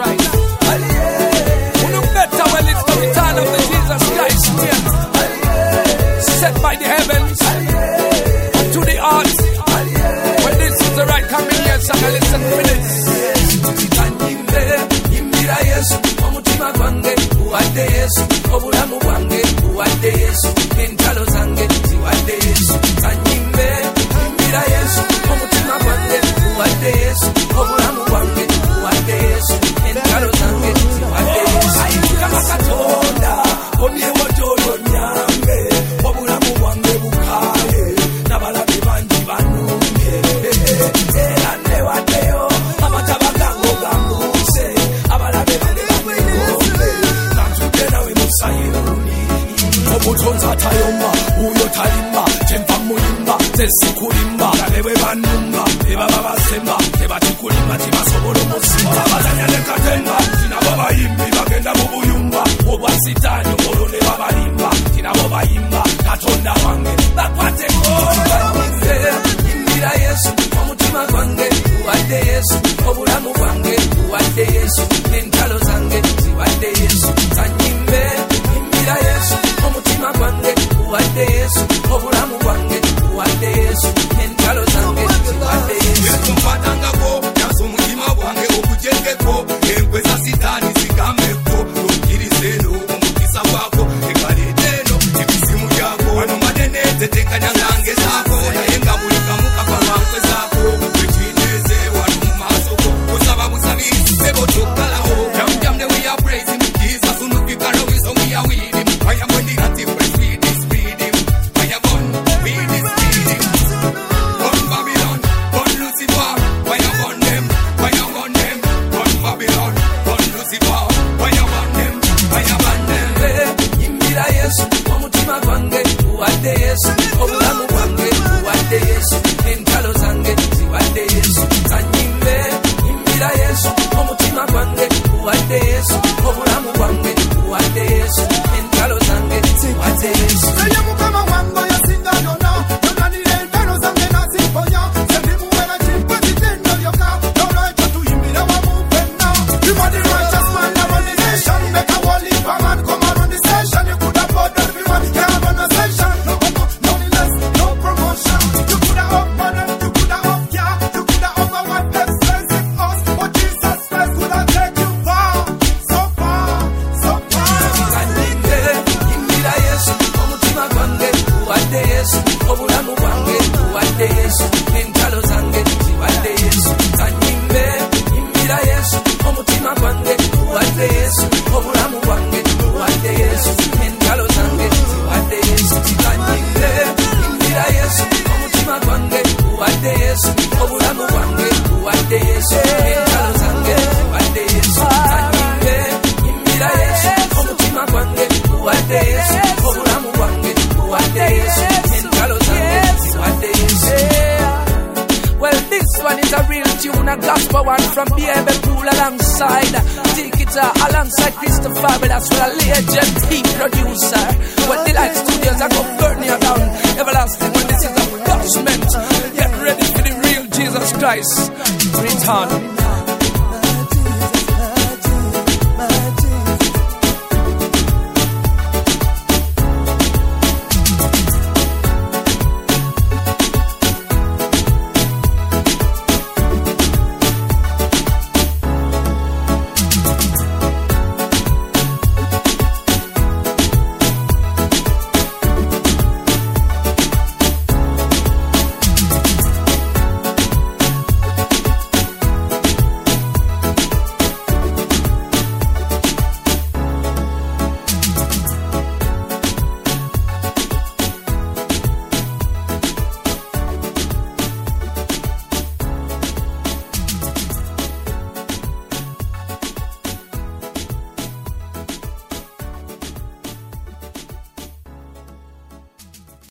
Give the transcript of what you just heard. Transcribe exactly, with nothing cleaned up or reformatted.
Christ. Who look better when it's the return of the Jesus Christ? Set by the heavens to the earth. When this is the right communion song, I listen to this. Imbira Yesu, omutima gwange uwadde Yesu, obulamu bwange uwadde Yesu, entalo zange ziwadde Yesu. Kanyimbe imbira Yesu, omutima gwange uwadde Yesu, obulamu bwange uwadde Yesu, entalo zange ziwadde Yesu. Ayimuka Katonda, omyewo gy'olwo nyange, obulamu bwange bukaye, n'abalabe bangi banumye. Era newaddeyo amataba gange ogambuse, abalabe bange bangombe, nanzudde nawe mu Sayuuni. Omutonzi atayomba, uyo talimba, kyenva muyimba, nze sikulimba. Balabe bwe bannumba, ne baba basemba, tebakikulimba tebasobola omusimba. Abazanya ne katemba, tinabo bayimbi bagenda mu buyumba, obwa sitaani olwo ne babalimba, tinabo bayimba, Katonda wange bakwateko. Kanyimbe imbira Yesu, omutima gwange uwadde Yesu, obulamu bwange uwadde Yesu, n'entalo zange ziwadde Yesu. Kanyimbe imbira Yesu, omutima gwange uwadde Yesu, obulamu bwange uwadde Yesu, n'entalo zange ziwadde Yesu. Yesu mpatangako, yanso omutima gwange okujengeko, enkwe za sitaani zigambeko, okkirizeeno omukisa gwako, ekaleeteeno ebisimu gyako. Wano madenete tekanyanga ngezaako, naye nga buli kamu kava lwankwe zaako. Wekineeze wano mu maaso go, osaba busabirizi sebo kyokalawo. Jam jam the way I praise him, Jesus unukikalo wizo we are with him. I am on the active speed him, speed him. I am on with his speed him. On Babylon, on Lucifer, I am on them, I am on them. On Babylon, on Lucifer, I am on them, I am on them. Imbira Yesu, omutima gwange uwadde Yesu, obulamu bwange uwadde Yesu, n'entalo zange ziwadde Yesu. Kanyimbe imbira Yesu, omutima gwange uwadde Yesu, obulamu bwange uwadde Yesu, n'entalo zange ziwadde Yesu. Seye mukama wange yasinga yonna, yonna nire entalo zange naziponya. Sendimuwera kimpe kitendo lyokka, olwekyo tuyimbire wamu ffenna. You are the righteous man, I run the nation. Make a whole heap of man come and run the station. You could afford everyone, can't run a station. No more, no less, no promotion. You could have up on them, you could have up, yeah. You could have up on one expensive house, but Jesus Christ could have take you far, so far, so far. Kanyimbe imbira Yesu, omutima gwange uwadde Yesu, obulamu bwange uwadde Yesu, n'entalo zange ziwadde Yesu. Kanyimbe imbira Yesu, omutima gwange uwadde Yesu, obulamu bwange uwadde Yesu, n'entalo zange ziwadde Yesu. Kanyimbe imbira Yesu, omutima gwange uwadde Yesu, obulamu bwange uwadde Yesu, n'entalo zange ziwadde Yesu. Kanyimbe imbira Yesu, omutima gwange uwadde Yesu, obulamu bwange uwadde Yesu, n'entalo zange ziwadde Yesu. Well, this one is a real tune, a gospel one from B M Pool alongside Tikita, alongside Christopher, but that's what a legend team producer. Well, the Light Studios are going to burn you down everlasting when this is a judgment. Get ready for the real Jesus Christ return.